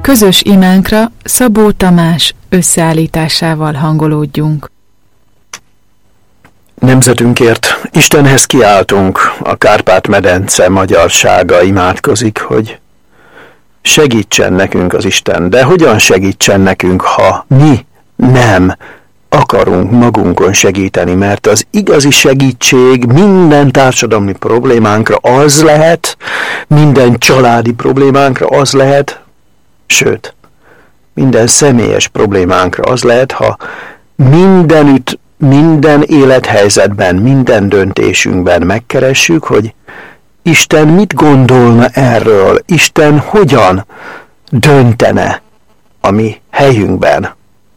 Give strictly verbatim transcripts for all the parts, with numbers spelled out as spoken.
Közös imánkra Szabó Tamás összeállításával hangolódjunk. Nemzetünkért Istenhez kiáltunk, a Kárpát-medence magyarsága imádkozik, hogy segítsen nekünk az Isten. De hogyan segítsen nekünk, ha mi nem akarunk magunkon segíteni, mert az igazi segítség minden társadalmi problémánkra az lehet, minden családi problémánkra az lehet, sőt, minden személyes problémánkra az lehet, ha mindenütt, minden élethelyzetben, minden döntésünkben megkeressük, hogy Isten mit gondolna erről, Isten hogyan döntene a mi helyünkben.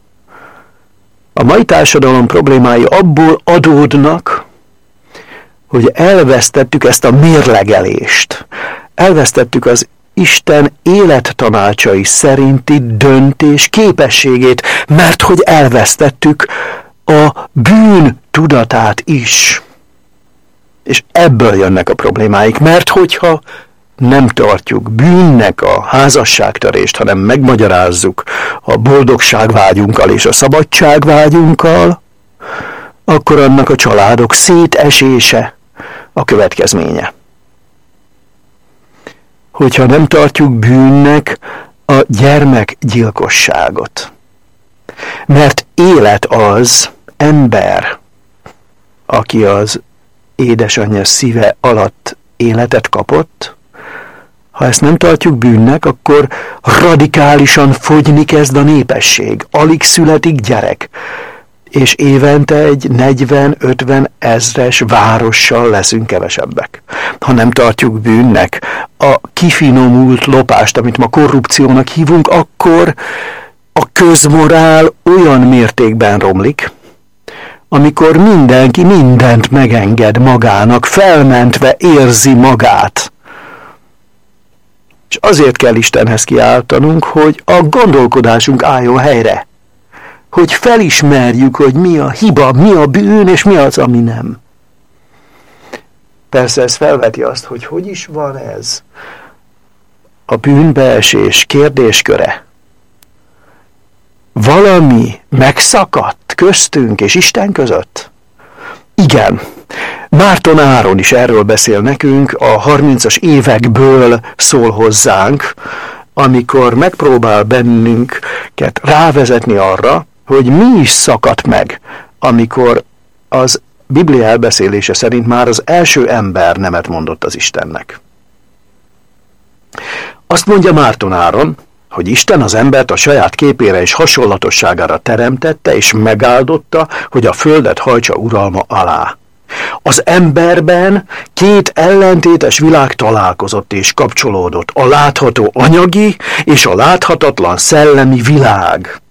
A mai társadalom problémái abból adódnak, hogy elvesztettük ezt a mérlegelést. Elvesztettük az Isten élettanácsai szerinti döntés képességét, mert hogy elvesztettük a bűn tudatát is. És ebből jönnek a problémáik, mert hogyha nem tartjuk bűnnek a házasságtörést, hanem megmagyarázzuk a boldogságvágyunkkal és a szabadságvágyunkkal, akkor annak a családok szétesése a következménye. Hogyha nem tartjuk bűnnek a gyermekgyilkosságot, mert élet az ember, aki az édesanyja szíve alatt életet kapott. Ha ezt nem tartjuk bűnnek, akkor radikálisan fogyni kezd a népesség. Alig születik gyerek, és évente egy negyven-ötven ezres várossal leszünk kevesebbek. Ha nem tartjuk bűnnek a kifinomult lopást, amit ma korrupciónak hívunk, akkor a közmorál olyan mértékben romlik, amikor mindenki mindent megenged magának, felmentve érzi magát. És azért kell Istenhez kiáltanunk, hogy a gondolkodásunk álljon helyre. Hogy felismerjük, hogy mi a hiba, mi a bűn, és mi az, ami nem. Persze ez felveti azt, hogy hogy is van ez a bűnbeesés kérdésköre. Valami megszakadt köztünk és Isten között? Igen. Márton Áron is erről beszél nekünk, a harmincas évekből szól hozzánk, amikor megpróbál bennünket rávezetni arra, hogy mi is szakadt meg, amikor az Biblia elbeszélése szerint már az első ember nemet mondott az Istennek. Azt mondja Márton Áron, hogy Isten az embert a saját képére és hasonlatosságára teremtette, és megáldotta, hogy a földet hajtsa uralma alá. Az emberben két ellentétes világ találkozott és kapcsolódott, a látható anyagi és a láthatatlan szellemi világ.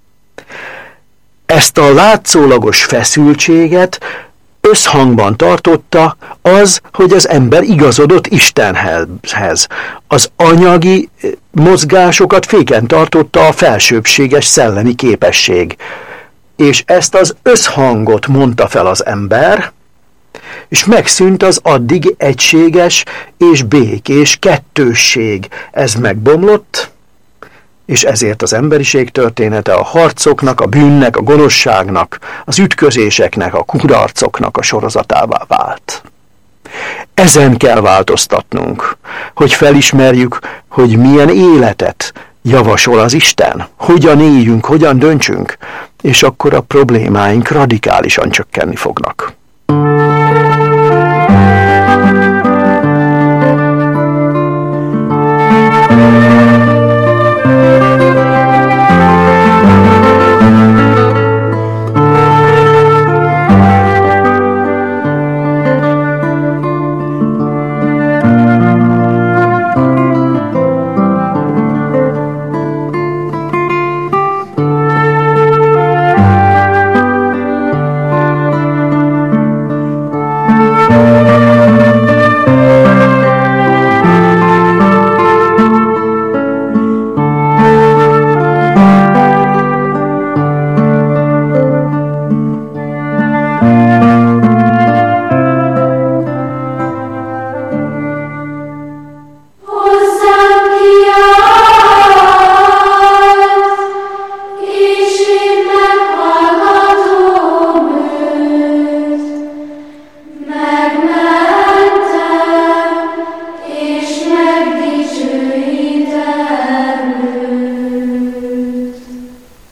Ezt a látszólagos feszültséget összhangban tartotta az, hogy az ember igazodott Istenhez. Az anyagi mozgásokat féken tartotta a felsőbbséges szellemi képesség. És ezt az összhangot mondta fel az ember, és megszűnt az addig egységes és békés kettősség. Ez megbomlott, és ezért az emberiség története a harcoknak, a bűnnek, a gonoszságnak, az ütközéseknek, a kudarcoknak a sorozatává vált. Ezen kell változtatnunk, hogy felismerjük, hogy milyen életet javasol az Isten, hogyan éljünk, hogyan döntsünk, és akkor a problémáink radikálisan csökkenni fognak.